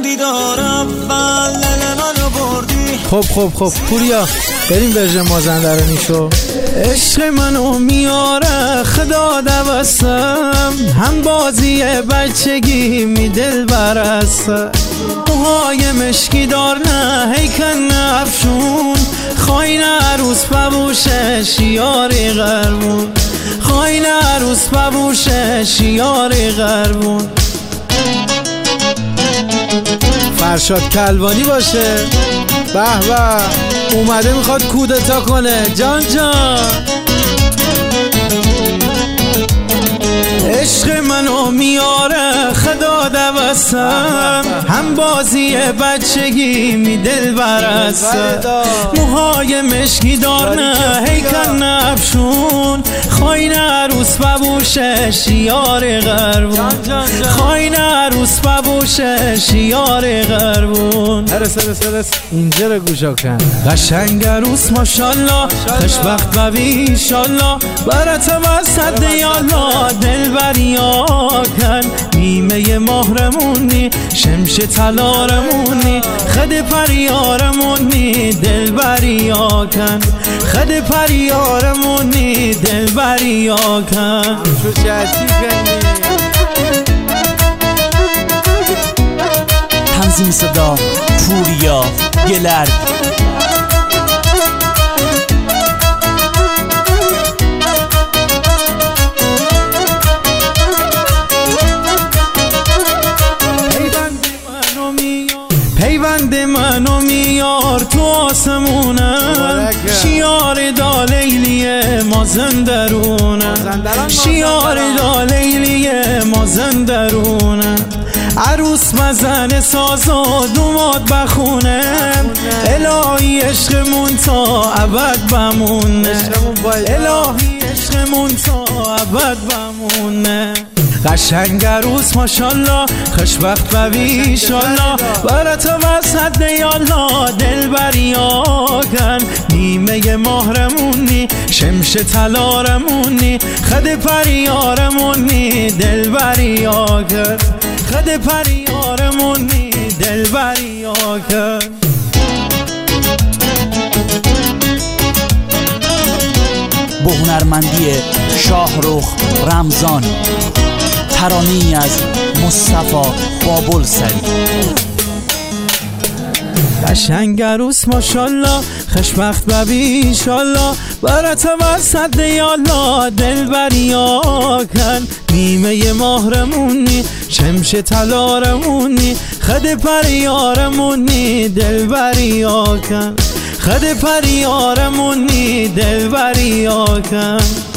دیدار اول منو بردی. خب پوریا بریم ورژن مازندرانی شو. عشق منو میاره خدا دوستم، هم بازی بچگی می دل برسته. موهای مشکی دار نه هیکن افشون، خواین عروس ببوشه شیاری غربون، خواین عروس ببوشه شیاری غربون. فرشاد کلوانی باشه. به به اومده میخواد کودتا کنه. جان عشق منو میاره خدا دوستم، هم بازی بچگی می دل برسته. موهای مشکی دار نه هیکن نفشون، خواین عروس ببوشه شیار غربون، خواین عروس ببوشه شیار غربون. اینجا رو گوشا کن. قشنگ عروس ماشالله، خوشبخت ببی ایشالله، برات وسط یالا دل بریا کن. نیمه مهرمونی شمش تلارمونی، خد پریارمونی دل بریا کن، خد پریارمونی دل بریا کن. تنظیم صدا پوریا گلر. پیوند منو میار تو آسمونم، شیار دا لیلی مازندرونم، شیار دا لیلی مازندرونم. عروس مزن ساز و دوماد بخونم، الهی عشقمون تا ابد بمونه، الهی عشقمون تا ابد بمونه. قشنگ عروس ماشالله، خوشبخت ببی ایشالله، برات وسط یالا دل بریا کن. نیمه مهرمونی شمش تلارمونی، خد پریارمونی دل بریا کن، خد پریارمونی دل بریا کن. با هنرمندی شاهرخ رمضان، ترانه‌ای از مصطفی بابلسری. قشنگ عروس ماشالله، خوشبخت ببی ایشالله، برات وسط یالا دل بریا کن. نیمه مهرمونی شمش تلارمونی، خد پریارمونی دل بریا کن، خد پریارمونی دل بریا کن.